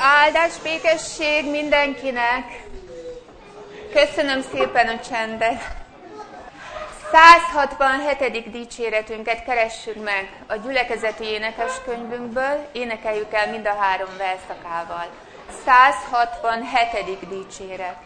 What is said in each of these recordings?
Áldás, békesség mindenkinek. Köszönöm szépen a csendet. 167. dicséretünket keressük meg a gyülekezeti énekeskönyvünkből, énekeljük el mind a 3 verszakával. 167. dicséret.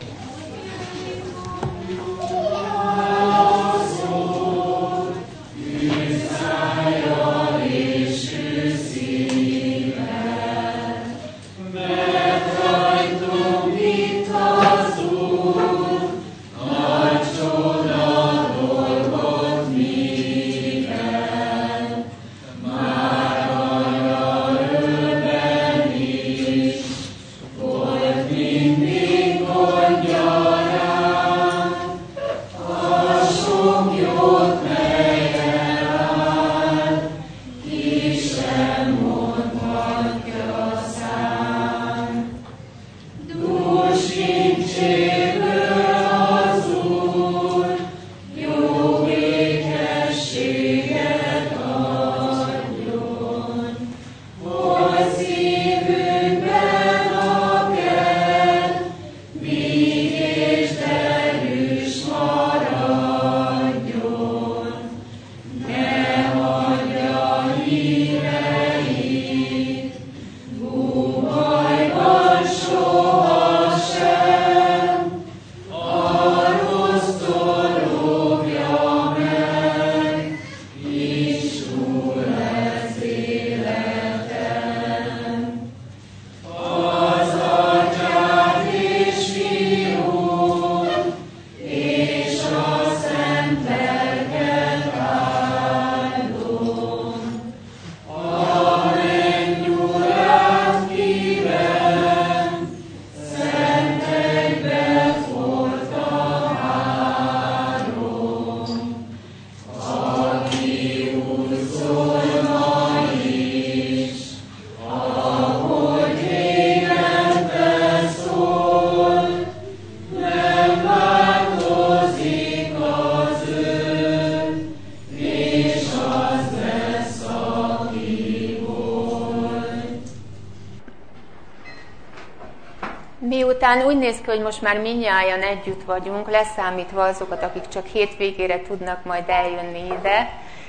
Miután úgy néz ki, hogy most már mindnyájan együtt vagyunk, leszámítva azokat, akik csak hétvégére tudnak majd eljönni ide,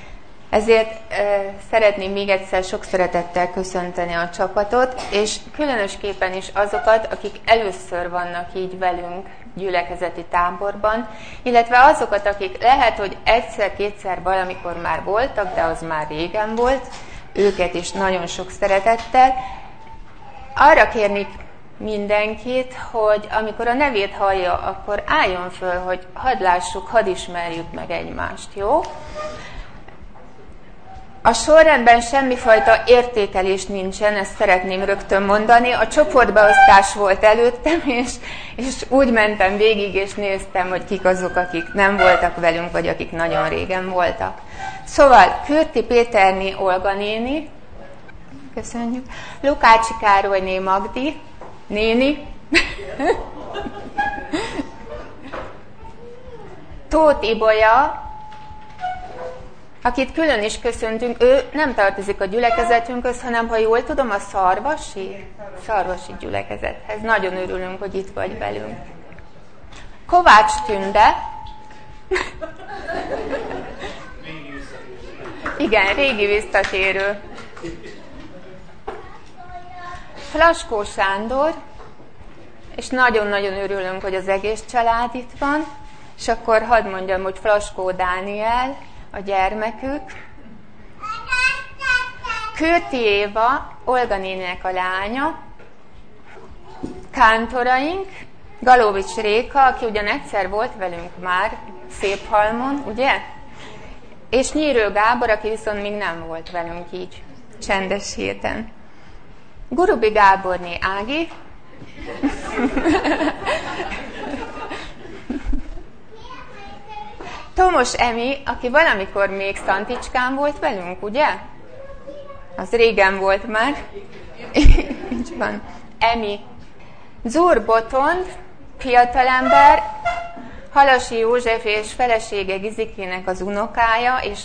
ezért szeretném még egyszer sok szeretettel köszönteni a csapatot, és különösképpen is azokat, akik először vannak így velünk gyülekezeti táborban, illetve azokat, akik lehet, hogy egyszer-kétszer valamikor már voltak, de az már régen volt, őket is nagyon sok szeretettel. Arra kérnék mindenkit, hogy amikor a nevét hallja, akkor álljon föl, hogy hadd lássuk, hadd ismerjük meg egymást, jó? A sorrendben semmifajta értékelés nincsen, ezt szeretném rögtön mondani. A csoportbeosztás volt előttem, és úgy mentem végig, és néztem, hogy kik azok, akik nem voltak velünk, vagy akik nagyon régen voltak. Szóval Kürti Péterné Olga néni, köszönjük, Lukácsi Károlyné Magdi, néni, Tóth Ibolya, akit külön is köszöntünk, ő nem tartozik a gyülekezetünkhöz, hanem, ha jól tudom, a Szarvasi gyülekezethez. Nagyon örülünk, hogy itt vagy velünk. Kovács Tünde. Igen, régi visszatérő. Flaskó Sándor, és nagyon-nagyon örülünk, hogy az egész család itt van, és akkor hadd mondjam, hogy Flaskó Dániel, a gyermekük, Kürti Éva, Olga néninek a lánya, kántoraink, Galovics Réka, aki ugyan egyszer volt velünk már Széphalmon, ugye? És Nyírő Gábor, aki viszont még nem volt velünk így csendes héten. Gurubi Gáborné Ági, Tomos Emi, aki valamikor még Szanticskán volt velünk, ugye? Az régen volt már. Így van. Emi. Zúr Botond, fiatalember, Halasi József és felesége Gizikének az unokája, és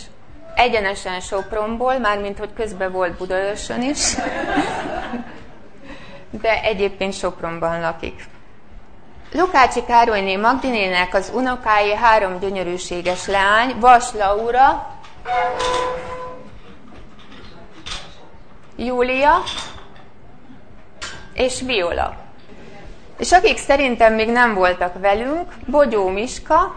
egyenesen Sopronból, mármint hogy közben volt Budaörsön is. de egyébként Sopronban lakik. Lukácsi Károlyné Magdinének az unokái 3 gyönyörűséges leány, Vas Laura, Júlia és Viola. És akik szerintem még nem voltak velünk, Bogyó Miska,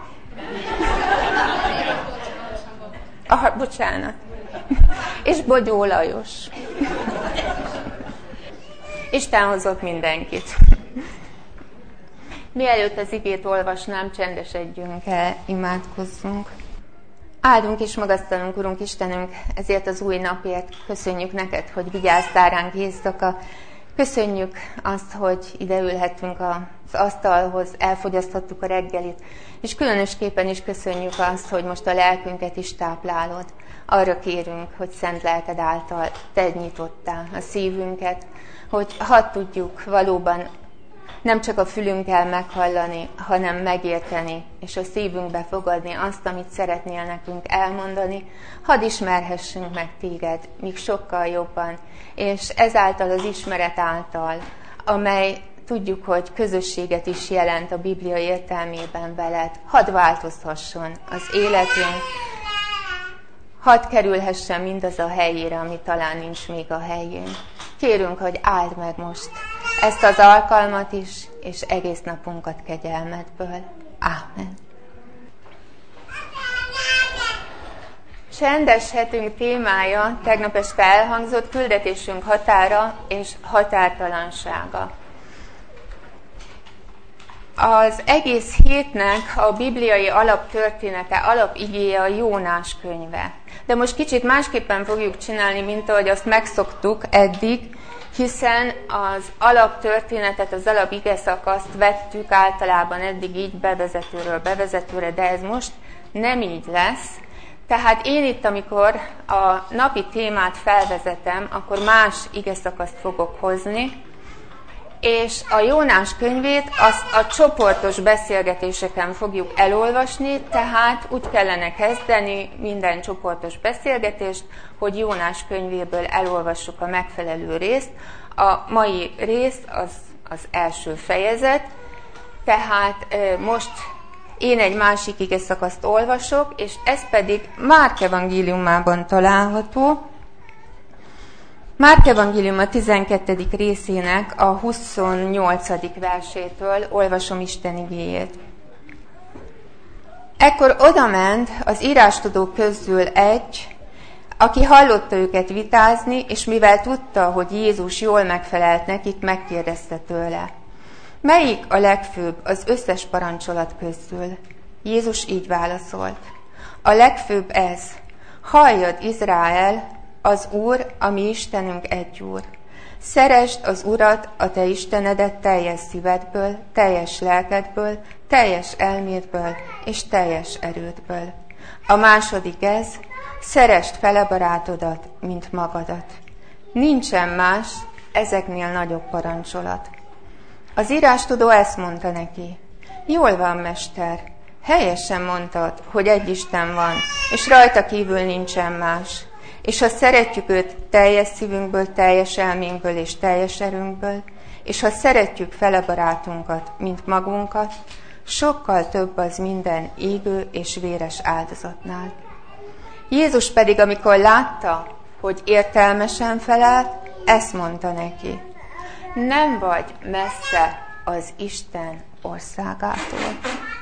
bocsánat, és Bogyó Lajos. Isten hozott mindenkit. Mielőtt az igét olvasnám, csendesedjünk el, imádkozzunk. Áldunk és magasztalunk, Urunk Istenünk, ezért az új napért. Köszönjük neked, hogy vigyáztál ránk éjszaka. Köszönjük azt, hogy ide ülhettünk az asztalhoz, elfogyaszthattuk a reggelit, és különösképpen is köszönjük azt, hogy most a lelkünket is táplálod. Arra kérünk, hogy szent lelked által te nyitottál a szívünket, hogy hadd tudjuk valóban nem csak a fülünkkel meghallani, hanem megérteni, és a szívünkbe fogadni azt, amit szeretnél nekünk elmondani. Hadd ismerhessünk meg téged, míg sokkal jobban, és ezáltal az ismeret által, amely tudjuk, hogy közösséget is jelent a Biblia értelmében veled, hadd változhasson az életünk, hadd kerülhessen mindaz a helyére, ami talán nincs még a helyén. Kérünk, hogy áld meg most ezt az alkalmat is, és egész napunkat kegyelmedből. Ámen. Csendes hetünk témája tegnap este elhangzott, küldetésünk határa és határtalansága. Az egész hétnek a bibliai alaptörténete, alapigéje a Jónás könyve. De most kicsit másképpen fogjuk csinálni, mint ahogy azt megszoktuk eddig, hiszen az alaptörténetet, az alapigeszakaszt vettük általában eddig így bevezetőről bevezetőre, de ez most nem így lesz. Tehát én itt, amikor a napi témát felvezetem, akkor más igeszakaszt fogok hozni, és a Jónás könyvét azt a csoportos beszélgetéseken fogjuk elolvasni, tehát úgy kellene kezdeni minden csoportos beszélgetést, hogy Jónás könyvéből elolvassuk a megfelelő részt. A mai rész az első fejezet, tehát most én egy másik igeszakaszt olvasok, és ez pedig Márk evangéliumában található. Márk evangélium a 12. részének a 28. versétől olvasom Isten igéjét. Ekkor odament az írástudók közül egy, aki hallotta őket vitázni, és mivel tudta, hogy Jézus jól megfelelt nekik, megkérdezte tőle: melyik a legfőbb az összes parancsolat közül? Jézus így válaszolt: a legfőbb ez: halljad, Izrael, az Úr, a mi Istenünk egy Úr. Szeresd az Urat, a te Istenedet teljes szívedből, teljes lelkedből, teljes elmédből és teljes erődből. A második ez: szeresd fele barátodat, mint magadat. Nincsen más, ezeknél nagyobb parancsolat. Az írástudó ezt mondta neki: jól van, mester, helyesen mondtad, hogy egy Isten van, és rajta kívül nincsen más. És ha szeretjük őt teljes szívünkből, teljes elménkből és teljes erőnkből, és ha szeretjük fele barátunkat, mint magunkat, sokkal több az minden égő és véres áldozatnál. Jézus pedig, amikor látta, hogy értelmesen felelt, ezt mondta neki: nem vagy messze az Isten országától.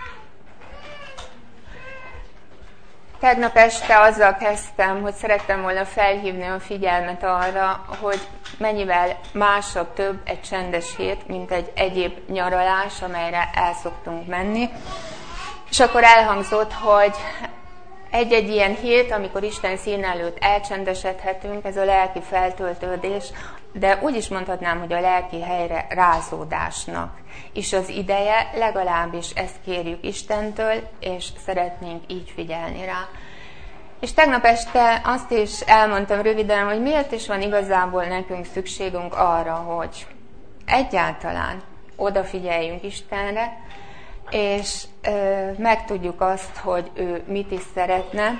Tegnap este azzal kezdtem, hogy szerettem volna felhívni a figyelmet arra, hogy mennyivel másabb, több egy csendes hét, mint egy egyéb nyaralás, amelyre el szoktunk menni. És akkor elhangzott, hogy egy-egy ilyen hét, amikor Isten szín előtt elcsendesedhetünk, ez a lelki feltöltődés, de úgy is mondhatnám, hogy a lelki helyre rázódásnak is az ideje, legalábbis ezt kérjük Istentől, és szeretnénk így figyelni rá. És tegnap este azt is elmondtam röviden, hogy miért is van igazából nekünk szükségünk arra, hogy egyáltalán odafigyeljünk Istenre, és megtudjuk azt, hogy ő mit is szeretne.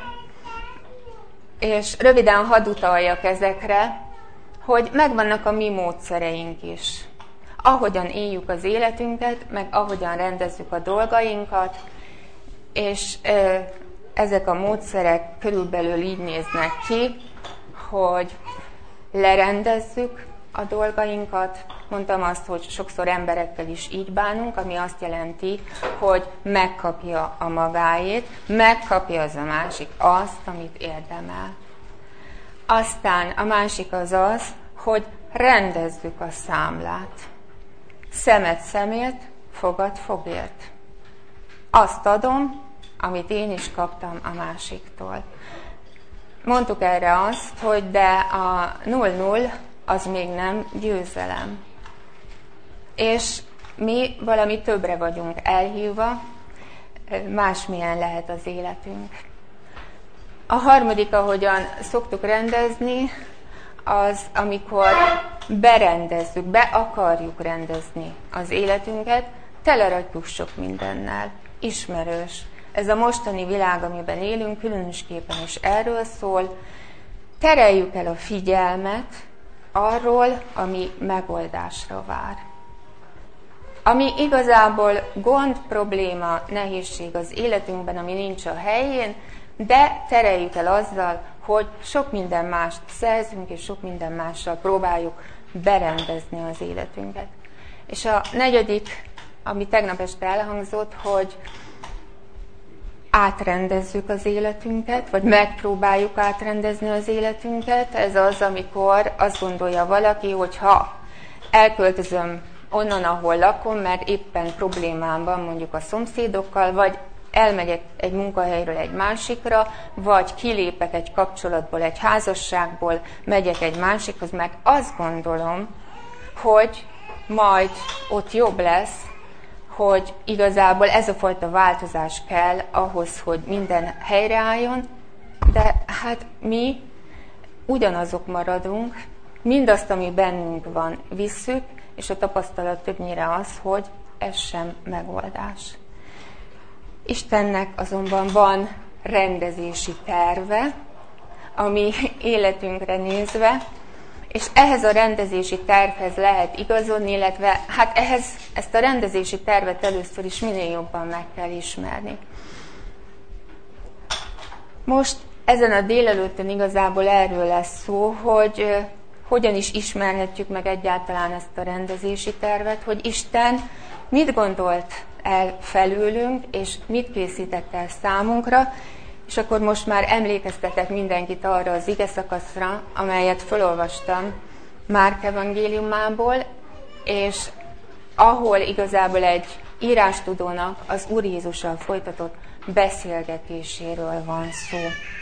És röviden hadd utaljak ezekre, hogy megvannak a mi módszereink is. ahogyan éljük az életünket, meg ahogyan rendezzük a dolgainkat, és ezek a módszerek körülbelül így néznek ki, hogy lerendezzük a dolgainkat. Mondtam azt, hogy sokszor emberekkel is így bánunk, ami azt jelenti, hogy megkapja a magáét, megkapja az a másik azt, amit érdemel. Aztán a másik az az, hogy rendezzük a számlát. Szemet szemért, fogad fogért. Azt adom, amit én is kaptam a másiktól. Mondtuk erre azt, hogy de a 0-0 az még nem győzelem. És mi valami többre vagyunk elhívva, másmilyen lehet az életünk. A harmadik, ahogyan szoktuk rendezni, az, amikor berendezzük, be akarjuk rendezni az életünket, telerakjuk sok mindennel, ismerős. Ez a mostani világ, amiben élünk, különösképpen is erről szól. Tereljük el a figyelmet arról, ami megoldásra vár. Ami igazából gond, probléma, nehézség az életünkben, ami nincs a helyén, de tereljük el azzal, hogy sok minden mást szerzünk, és sok minden mással próbáljuk berendezni az életünket. És a negyedik, ami tegnap este elhangzott, hogy átrendezzük az életünket, vagy megpróbáljuk átrendezni az életünket. Ez az, amikor azt gondolja valaki, hogy ha elköltözöm onnan, ahol lakom, mert éppen problémám van mondjuk a szomszédokkal, vagy elmegyek egy munkahelyről egy másikra, vagy kilépek egy kapcsolatból, egy házasságból, megyek egy másikhoz, mert azt gondolom, hogy majd ott jobb lesz, hogy igazából ez a fajta változás kell ahhoz, hogy minden helyreálljon, de hát mi ugyanazok maradunk, mindazt, ami bennünk van, visszük, és a tapasztalat többnyire az, hogy ez sem megoldás. Istennek azonban van rendezési terve, ami életünkre nézve, és ehhez a rendezési tervhez lehet igazodni, illetve hát ezt a rendezési tervet először is minél jobban meg kell ismerni. Most ezen a délelőttön igazából erről lesz szó, hogy hogyan is ismerhetjük meg egyáltalán ezt a rendezési tervet, hogy Isten mit gondolt el felőlünk, és mit készített el számunkra, és akkor most már emlékeztetek mindenkit arra az igeszakaszra, amelyet felolvastam Márk evangéliumából, és ahol igazából egy írástudónak az Úr Jézussal folytatott beszélgetéséről van szó.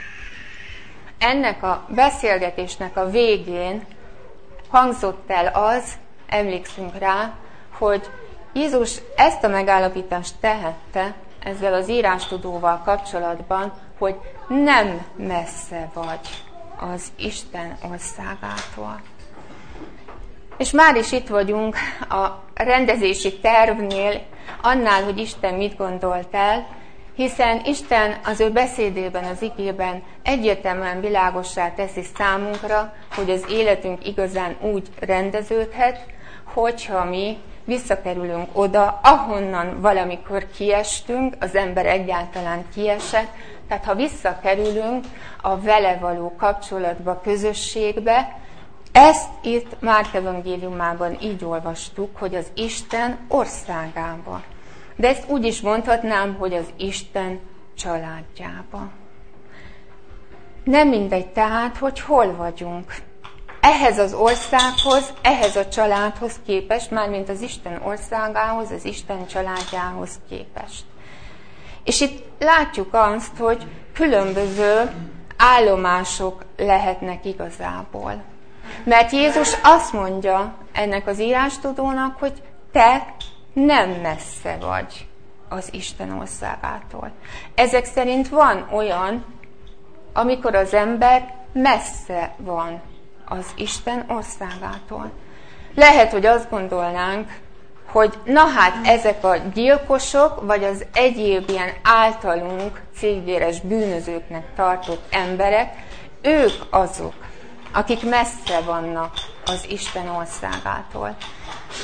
Ennek a beszélgetésnek a végén hangzott el az, emlékszünk rá, hogy Jézus ezt a megállapítást tehette ezzel az írástudóval kapcsolatban, hogy nem messze vagy az Isten országától. És már is itt vagyunk a rendezési tervnél, annál, hogy Isten mit gondolt el, hiszen Isten az ő beszédében, az igében egyértelműen világossá teszi számunkra, hogy az életünk igazán úgy rendeződhet, hogyha mi visszakerülünk oda, ahonnan valamikor kiestünk, az ember egyáltalán kiesett, tehát ha visszakerülünk a vele való kapcsolatba, közösségbe, ezt itt Márk evangéliumában így olvastuk, hogy az Isten országába. De ezt úgy is mondhatnám, hogy az Isten családjába. Nem mindegy tehát, hogy hol vagyunk. Ehhez az országhoz, ehhez a családhoz képest, mármint az Isten országához, az Isten családjához képest. És itt látjuk azt, hogy különböző állomások lehetnek igazából. Mert Jézus azt mondja ennek az írástudónak, hogy te nem messze vagy az Isten országától. Ezek szerint van olyan, amikor az ember messze van az Isten országától. Lehet, hogy azt gondolnánk, hogy na hát ezek a gyilkosok, vagy az egyéb ilyen általunk cégvéres bűnözőknek tartott emberek, ők azok, akik messze vannak az Isten országától.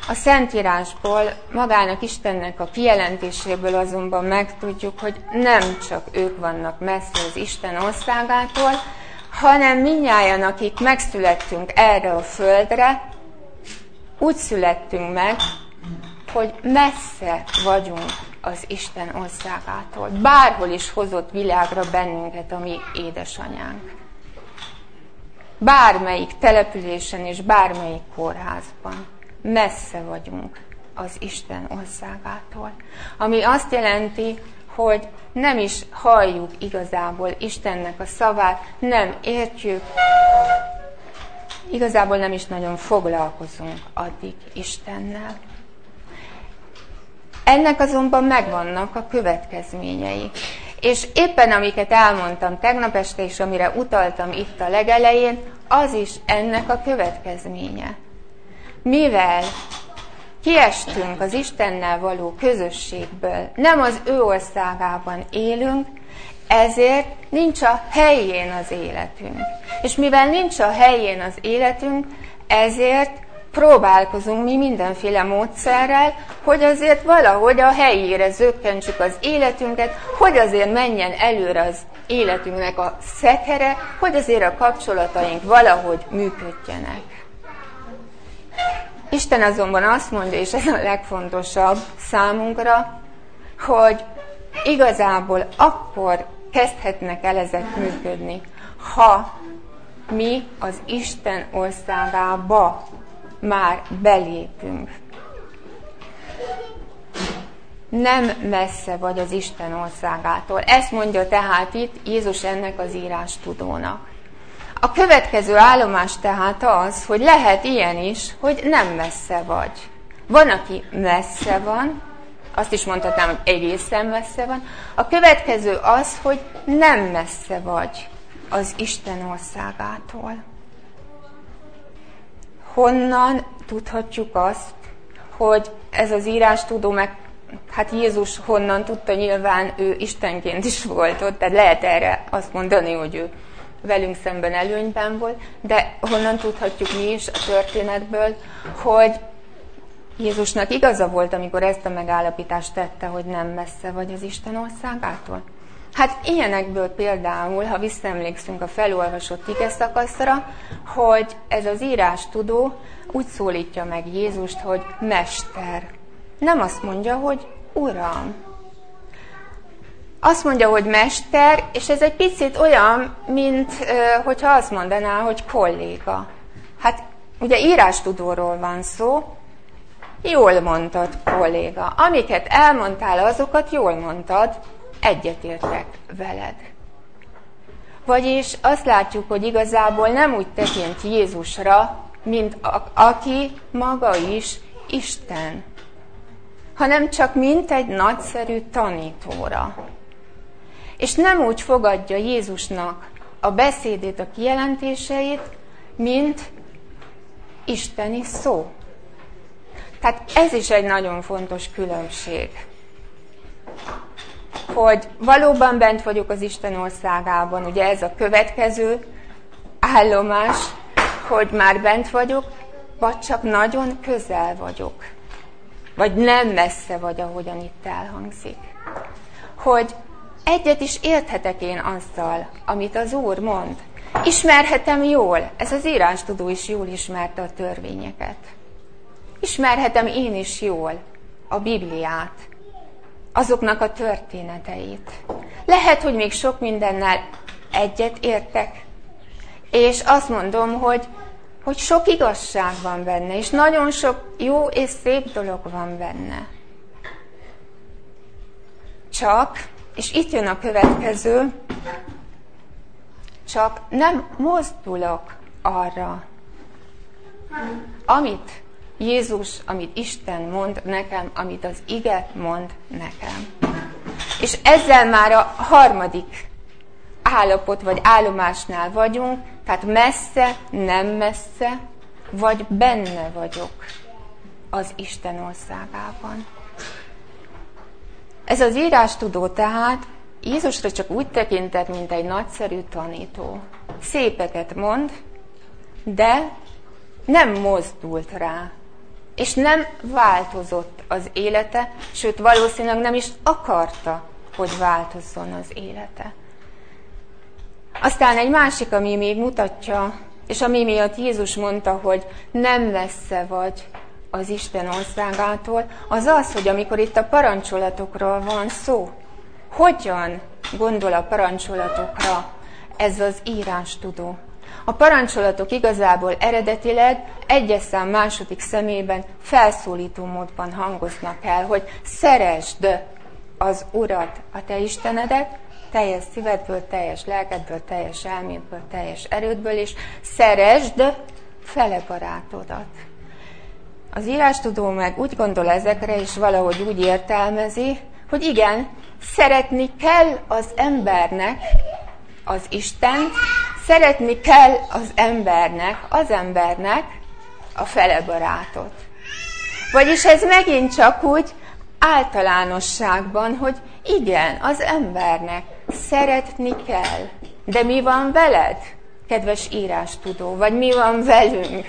A Szentírásból, magának Istennek a kijelentéséből azonban megtudjuk, hogy nem csak ők vannak messze az Isten országától, hanem mindnyájan, akik megszülettünk erre a földre, úgy születtünk meg, hogy messze vagyunk az Isten országától. Bárhol is hozott világra bennünket a mi édesanyánk. Bármelyik településen és bármelyik kórházban. Messze vagyunk az Isten országától. Ami azt jelenti, hogy nem is halljuk igazából Istennek a szavát, nem értjük, igazából nem is nagyon foglalkozunk addig Istennel. Ennek azonban megvannak a következményei. És éppen amiket elmondtam tegnap este, és amire utaltam itt a legelején, az is ennek a következménye. Mivel kiestünk az Istennel való közösségből, nem az ő országában élünk, ezért nincs a helyén az életünk. És mivel nincs a helyén az életünk, ezért próbálkozunk mi mindenféle módszerrel, hogy azért valahogy a helyére zökkentsük az életünket, hogy azért menjen előre az életünknek a szekere, hogy azért a kapcsolataink valahogy működjenek. Isten azonban azt mondja, és ez a legfontosabb számunkra, hogy igazából akkor kezdhetnek el ezek működni, ha mi az Isten országába már belépünk. Nem messze vagy az Isten országától. Ezt mondja tehát itt Jézus ennek az írástudónak. A következő állomás tehát az, hogy lehet ilyen is, hogy nem messze vagy. Van, aki messze van, azt is mondhatnám, hogy egészen messze van. A következő az, hogy nem messze vagy az Isten országától. Honnan tudhatjuk azt, hogy ez az írástudó hát Jézus honnan tudta, nyilván ő Istenként is volt ott, tehát lehet erre azt mondani, hogy ő velünk szemben előnyben volt, de honnan tudhatjuk mi is a történetből, hogy Jézusnak igaza volt, amikor ezt a megállapítást tette, hogy nem messze vagy az Isten országától? Hát ilyenekből például, ha visszaemlékszünk a felolvasott igeszakaszra, hogy ez az írástudó úgy szólítja meg Jézust, hogy Mester. Nem azt mondja, hogy Uram. Azt mondja, hogy Mester, és ez egy picit olyan, mint hogyha azt mondaná, hogy kolléga. Hát ugye írástudóról van szó, jól mondtad, kolléga. Amiket elmondtál, azokat jól mondtad, egyetértek veled. Vagyis azt látjuk, hogy igazából nem úgy tekint Jézusra, mint aki maga is Isten, hanem csak mint egy nagyszerű tanítóra. És nem úgy fogadja Jézusnak a beszédét, a kijelentéseit, mint isteni szó. Tehát ez is egy nagyon fontos különbség. Hogy valóban bent vagyok az Isten országában, ugye ez a következő állomás, hogy már bent vagyok, vagy csak nagyon közel vagyok. Vagy nem messze vagy, ahogyan itt elhangzik. Hogy egyet is érthetek én azzal, amit az Úr mond. Ismerhetem jól, ez az írástudó is jól ismerte a törvényeket. Ismerhetem én is jól a Bibliát, azoknak a történeteit. Lehet, hogy még sok mindennel egyet értek, és azt mondom, hogy sok igazság van benne, és nagyon sok jó és szép dolog van benne. Csak, és itt jön a következő, csak nem mozdulok arra, amit Jézus, amit Isten mond nekem, amit az ige mond nekem. És ezzel már a harmadik állapot vagy állomásnál vagyunk, tehát messze, nem messze, vagy benne vagyok az Isten országában. Ez az írástudó tehát Jézusra csak úgy tekintett, mint egy nagyszerű tanító. Szépeket mond, de nem mozdult rá És nem változott az élete, sőt valószínűleg nem is akarta, hogy változzon az élete. Aztán egy másik, ami még mutatja, és ami miatt Jézus mondta, hogy nem messze vagy az Isten országától, az az, hogy amikor itt a parancsolatokról van szó, hogyan gondol a parancsolatokra ez az írástudó. A parancsolatok igazából eredetileg 1. szám második szemében felszólító módban hangoznak el, hogy szeresd az Urat, a te Istenedet, teljes szívedből, teljes lelkedből, teljes elmédből, teljes erődből, és szeresd fele barátodat. Az írástudó meg úgy gondol ezekre, és valahogy úgy értelmezi, hogy igen, szeretni kell az embernek az Istent, szeretni kell az embernek a fele barátot. Vagyis ez megint csak úgy általánosságban, hogy igen, az embernek szeretni kell. De mi van veled, kedves írástudó, vagy mi van velünk?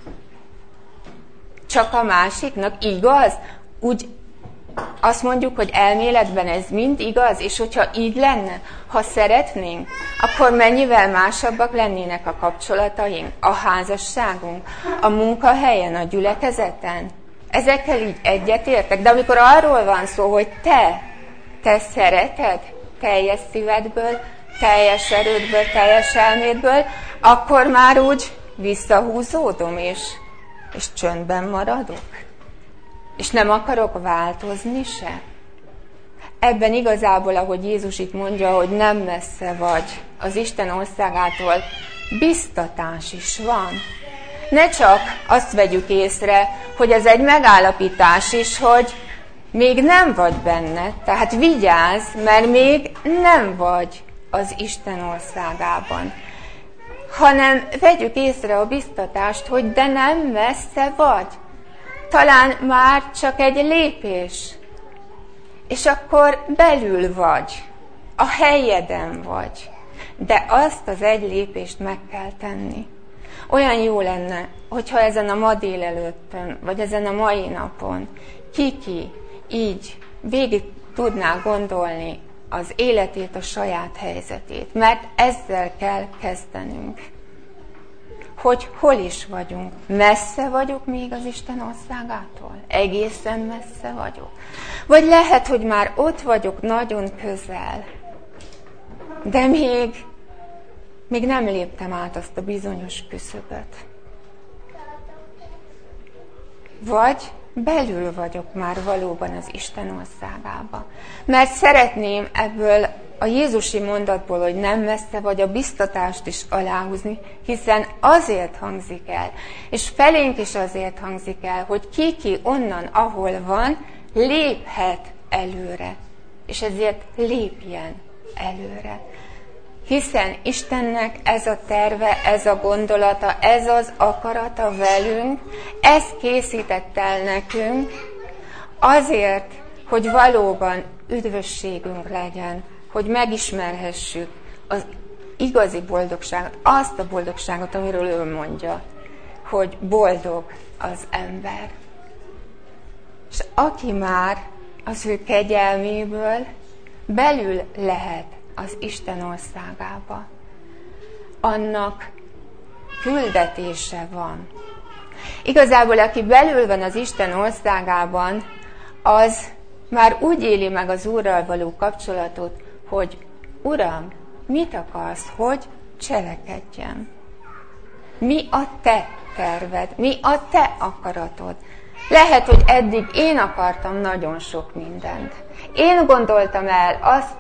Csak a másiknak igaz? Úgy azt mondjuk, hogy elméletben ez mind igaz, és hogyha így lenne, ha szeretnénk, akkor mennyivel másabbak lennének a kapcsolataink, a házasságunk, a munkahelyen, a gyülekezeten. Ezekkel így egyetértek, de amikor arról van szó, hogy te szereted teljes szívedből, teljes erődből, teljes elmédből, akkor már úgy visszahúzódom, és csöndben maradok. És nem akarok változni se. Ebben igazából, ahogy Jézus itt mondja, hogy nem messze vagy az Isten országától, biztatás is van. Ne csak azt vegyük észre, hogy ez egy megállapítás is, hogy még nem vagy benne, tehát vigyázz, mert még nem vagy az Isten országában. Hanem vegyük észre a biztatást, hogy de nem messze vagy. Talán már csak egy lépés, és akkor belül vagy, a helyeden vagy, de azt az egy lépést meg kell tenni. Olyan jó lenne, hogyha ezen a ma délelőttön, vagy ezen a mai napon ki így végig tudná gondolni az életét, a saját helyzetét, mert ezzel kell kezdenünk. Hogy hol is vagyunk. Messze vagyok még az Isten országától? Egészen messze vagyok? Vagy lehet, hogy már ott vagyok nagyon közel, de még nem léptem át azt a bizonyos küszöböt. Vagy belül vagyok már valóban az Isten országába. Mert szeretném ebből a jézusi mondatból, hogy nem messze vagy, a biztatást is aláhúzni, hiszen azért hangzik el, és felénk is azért hangzik el, hogy ki onnan, ahol van, léphet előre. És ezért lépjen előre. Hiszen Istennek ez a terve, ez a gondolata, ez az akarata velünk, ez készített el nekünk azért, hogy valóban üdvösségünk legyen, hogy megismerhessük az igazi boldogságot, azt a boldogságot, amiről ő mondja, hogy boldog az ember. És aki már az ő kegyelméből belül lehet az Isten országába, annak küldetése van. Igazából, aki belül van az Isten országában, az már úgy éli meg az Úrral való kapcsolatot, hogy Uram, mit akarsz, hogy cselekedjem? Mi a te terved? Mi a te akaratod? Lehet, hogy eddig én akartam nagyon sok mindent. Én gondoltam el azt,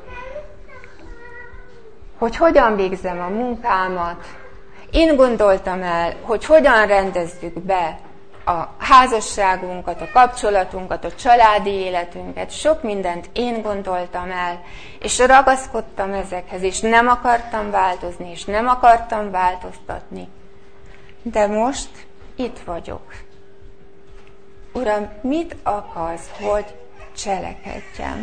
hogy hogyan végzem a munkámat. Én gondoltam el, hogy hogyan rendezzük be a házasságunkat, a kapcsolatunkat, a családi életünket. Sok mindent én gondoltam el, és ragaszkodtam ezekhez, és nem akartam változni, és nem akartam változtatni. De most itt vagyok. Uram, mit akarsz, hogy cselekedjem?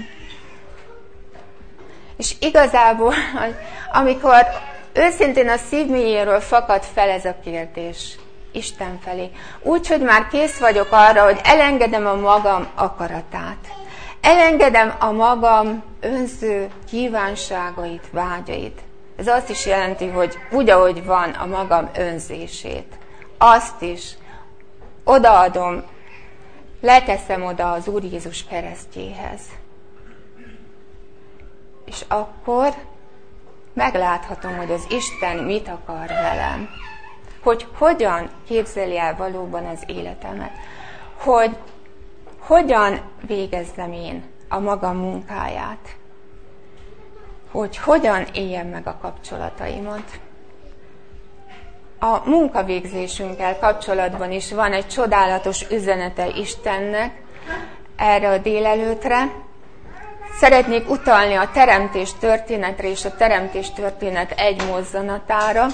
És igazából, amikor őszintén a szív mélyéről fakad fel ez a kérdés, Isten felé. Úgy, hogy már kész vagyok arra, hogy elengedem a magam akaratát. Elengedem a magam önző kívánságait, vágyait. Ez azt is jelenti, hogy úgy, ahogy van, a magam önzését. Azt is odaadom, leteszem oda az Úr Jézus keresztjéhez. És akkor megláthatom, hogy az Isten mit akar velem. Hogy hogyan képzeli el valóban az életemet. Hogy hogyan végezzem én a magam munkáját. Hogy hogyan éljem meg a kapcsolataimat. A munkavégzésünkkel kapcsolatban is van egy csodálatos üzenete Istennek erre a délelőtre. Szeretnék utalni a teremtés történetre és a teremtés történet egy mozzanatára.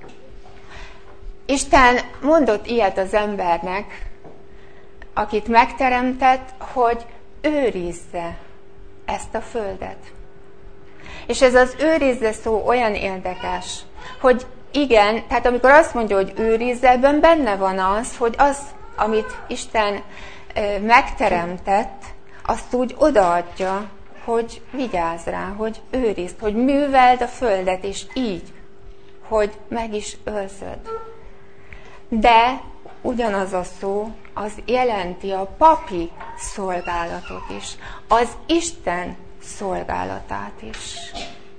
Isten mondott ilyet az embernek, akit megteremtett, hogy őrizze ezt a földet. És ez az őrizze szó olyan érdekes, hogy igen, tehát amikor azt mondja, hogy őrizze, ebben benne van az, hogy az, amit Isten megteremtett, azt úgy odaadja, hogy vigyázz rá, hogy őrizd, hogy műveld a földet, és így, hogy meg is őrzöd. De ugyanaz a szó, az jelenti a papi szolgálatot is, az Isten szolgálatát is.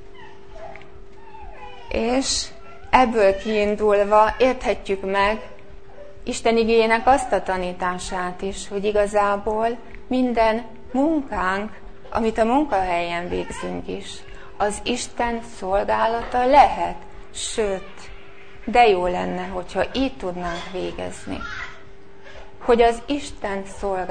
És ebből kiindulva érthetjük meg Isten igéjének azt a tanítását is, hogy igazából minden munkánk, amit a munkahelyen végzünk is, az Isten szolgálata lehet, sőt, de jó lenne, hogyha így tudnánk végezni. Hogy az Isten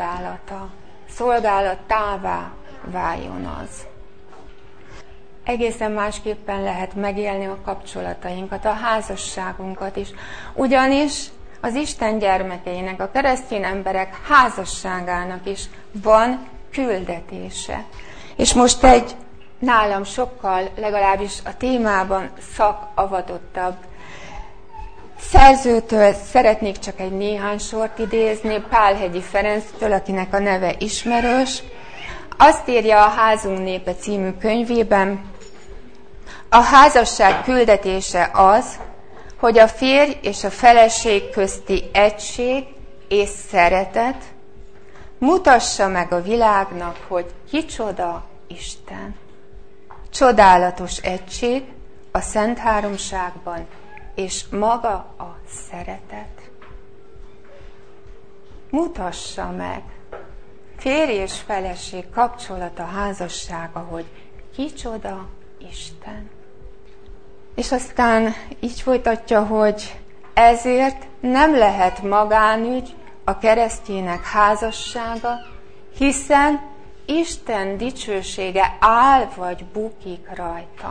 szolgálatává váljon az. Egészen másképpen lehet megélni a kapcsolatainkat, a házasságunkat is. Ugyanis az Isten gyermekeinek, a keresztény emberek házasságának is van küldetése. És most egy nálam sokkal, legalábbis a témában szakavatottabb szerzőtől szeretnék csak egy néhány sort idézni, Pálhegyi Ferenctől, akinek a neve ismerős. Azt írja a Házunk népe című könyvében: a házasság küldetése az, hogy a férj és a feleség közti egység és szeretet mutassa meg a világnak, hogy kicsoda Isten. Csodálatos egység a Szent Háromságban, és maga a szeretet. Mutassa meg férj és feleség kapcsolata, házassága, hogy kicsoda Isten. És aztán így folytatja, hogy ezért nem lehet magánügy a keresztjének házassága, hiszen Isten dicsősége áll vagy bukik rajta.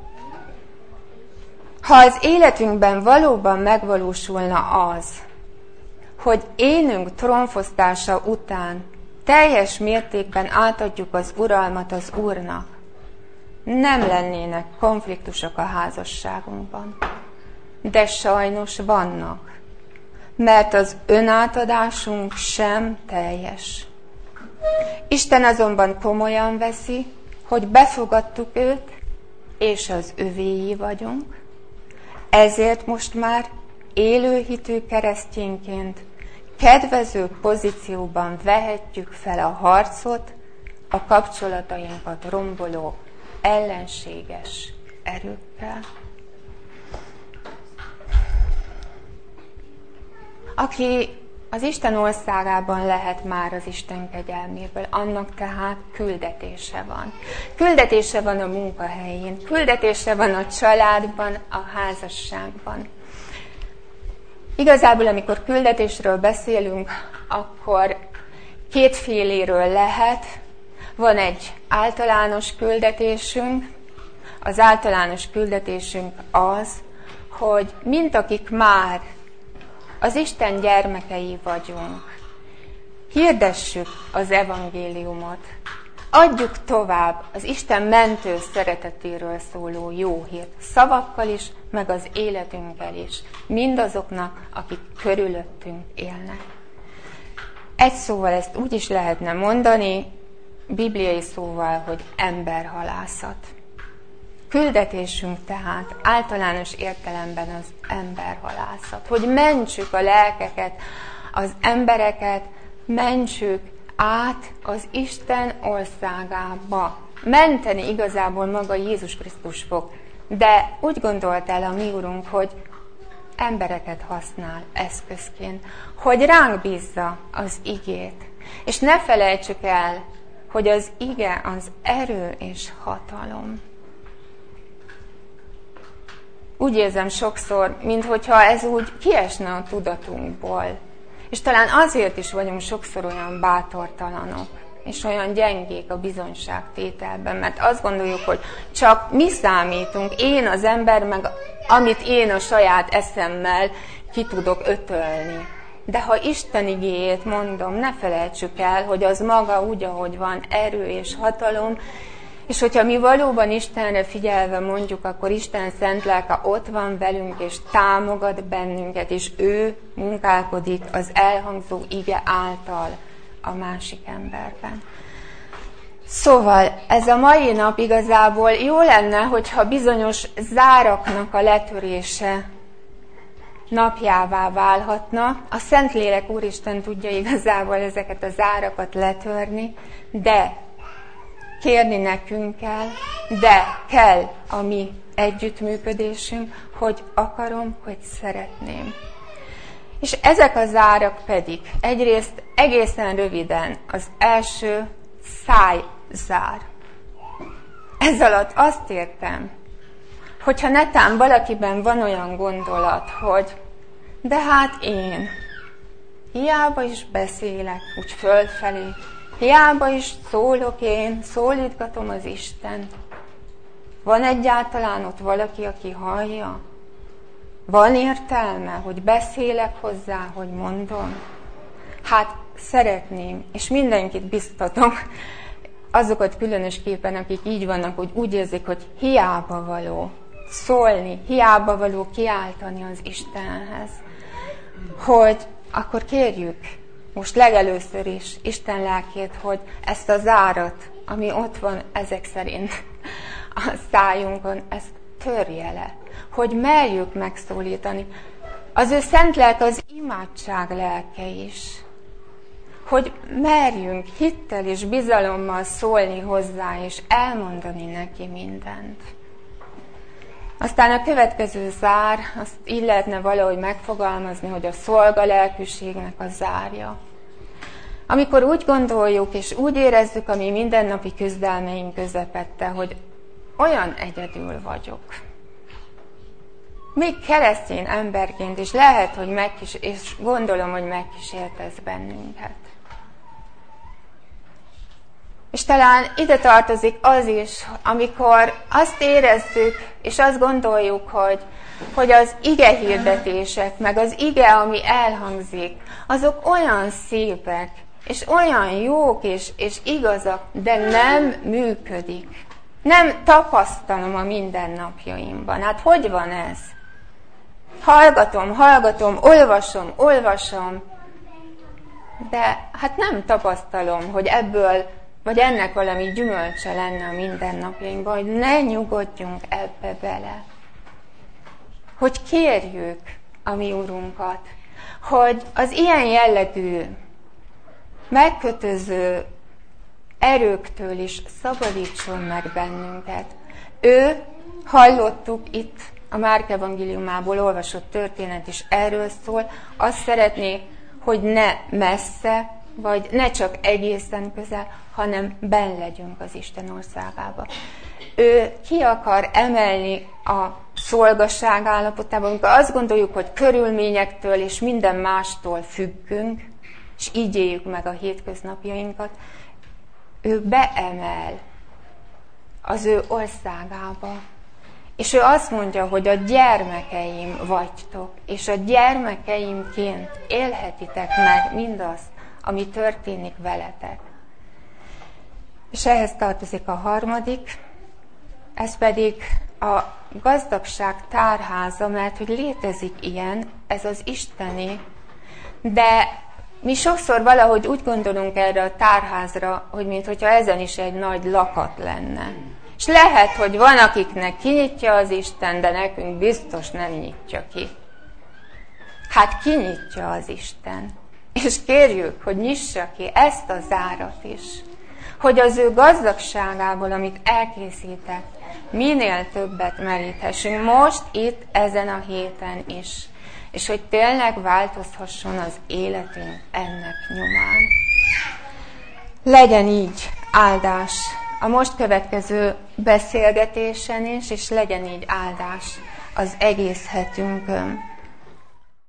Ha az életünkben valóban megvalósulna az, hogy énünk trónfosztása után teljes mértékben átadjuk az uralmat az Úrnak, nem lennének konfliktusok a házasságunkban. De sajnos vannak, mert az önátadásunk sem teljes. Isten azonban komolyan veszi, hogy befogadtuk őt, és az övéi vagyunk, ezért most már élőhitű keresztényként kedvező pozícióban vehetjük fel a harcot a kapcsolatainkat romboló ellenséges erőkkel. Aki az Isten országában lehet már az Isten kegyelméből, annak tehát küldetése van. Küldetése van a munkahelyén, küldetése van a családban, a házasságban. Igazából, amikor küldetésről beszélünk, akkor kétféléről lehet. Van egy általános küldetésünk. Az általános küldetésünk az, hogy mint akik már az Isten gyermekei vagyunk, hirdessük az evangéliumot, adjuk tovább az Isten mentő szeretetéről szóló jó hírt, szavakkal is, meg az életünkkel is, mindazoknak, akik körülöttünk élnek. Egy szóval ezt úgy is lehetne mondani, bibliai szóval, hogy emberhalászat. Küldetésünk tehát általános értelemben az emberhalászat, hogy mentsük a lelkeket, az embereket, mentsük át az Isten országába. Menteni igazából maga Jézus Krisztus fog, de úgy gondolt el a mi Urunk, hogy embereket használ eszközként, hogy ránk bízza az igét. És ne felejtsük el, hogy az ige az erő és hatalom. Úgy érzem sokszor, minthogyha ez úgy kiesne a tudatunkból. És talán azért is vagyunk sokszor olyan bátortalanok, és olyan gyengék a bizonyságtételben, mert azt gondoljuk, hogy csak mi számítunk, én az ember, meg amit én a saját eszemmel ki tudok ötölni. De ha Isten igéjét mondom, ne felejtsük el, hogy az maga úgy, ahogy van, erő és hatalom, és hogyha mi valóban Istenre figyelve mondjuk, akkor Isten szent lelke ott van velünk, és támogat bennünket, és ő munkálkodik az elhangzó ige által a másik emberben. Szóval ez a mai nap igazából jó lenne, hogyha bizonyos záraknak a letörése napjává válhatna. A Szentlélek Úristen tudja igazából ezeket a zárakat letörni, de kérni nekünk kell, de kell a mi együttműködésünk, hogy akarom, hogy szeretném. És ezek a zárak pedig egyrészt egészen röviden az első szájzár. Ez alatt azt értem, hogyha netán valakiben van olyan gondolat, hogy de hát én hiába is beszélek úgy fölfelé, hiába is szólok én, szólítgatom az Istent. Van egyáltalán ott valaki, aki hallja? Van értelme, hogy beszélek hozzá, hogy mondom? Hát szeretném, és mindenkit biztatok, azokat különösképpen, akik így vannak, hogy úgy érzik, hogy hiába való szólni, hiába való kiáltani az Istenhez, hogy akkor kérjük most legelőször is Isten lelkét, hogy ezt a zárat, ami ott van ezek szerint a szájunkon, ezt törje le, hogy merjük megszólítani. Az ő szent lelke az imádság lelke is, hogy merjünk hittel és bizalommal szólni hozzá, és elmondani neki mindent. Aztán a következő zár, azt így lehetne valahogy megfogalmazni, hogy a szolgalelkűségnek a zárja. Amikor úgy gondoljuk, és úgy érezzük a mi mindennapi küzdelmeink közepette, hogy olyan egyedül vagyok. Még keresztény emberként is lehet, hogy és gondolom, hogy megkísértesz bennünket. És talán ide tartozik az is, amikor azt érezzük, és azt gondoljuk, hogy az ige hirdetések, meg az ige, ami elhangzik, azok olyan szépek, és olyan jók, és igazak, de nem működik. Nem tapasztalom a mindennapjaimban. Hát hogy van ez? Hallgatom, olvasom, de hát nem tapasztalom, hogy ebből vagy ennek valami gyümölcse lenne a mindennapjainkban, hogy ne nyugodjunk ebbe bele. Hogy kérjük a mi Urunkat, hogy az ilyen jellegű, megkötöző erőktől is szabadítson meg bennünket. Ő, hallottuk itt, a Márk evangéliumából olvasott történet is erről szól, azt szeretné, hogy ne messze, vagy ne csak egészen közel, hanem benn legyünk az Isten országába. Ő ki akar emelni a szolgasság állapotába, amikor azt gondoljuk, hogy körülményektől és minden mástól függünk, és így éljük meg a hétköznapjainkat, ő beemel az ő országába. És ő azt mondja, hogy a gyermekeim vagytok, és a gyermekeimként élhetitek meg mindazt, ami történik veletek. És ehhez tartozik a harmadik, ez pedig a gazdagság tárháza, mert hogy létezik ilyen, ez az Isteni, de mi sokszor valahogy úgy gondolunk erre a tárházra, hogy mintha ezen is egy nagy lakat lenne. És lehet, hogy van, akiknek kinyitja az Isten, de nekünk biztos nem nyitja ki. Hát kinyitja az Isten. És kérjük, hogy nyissa ki ezt a zárat is. Hogy az ő gazdagságából, amit elkészített, minél többet meríthessünk most, itt, ezen a héten is. És hogy tényleg változhasson az életünk ennek nyomán. Legyen így áldás a most következő beszélgetésen is, és legyen így áldás az egész hetünkön.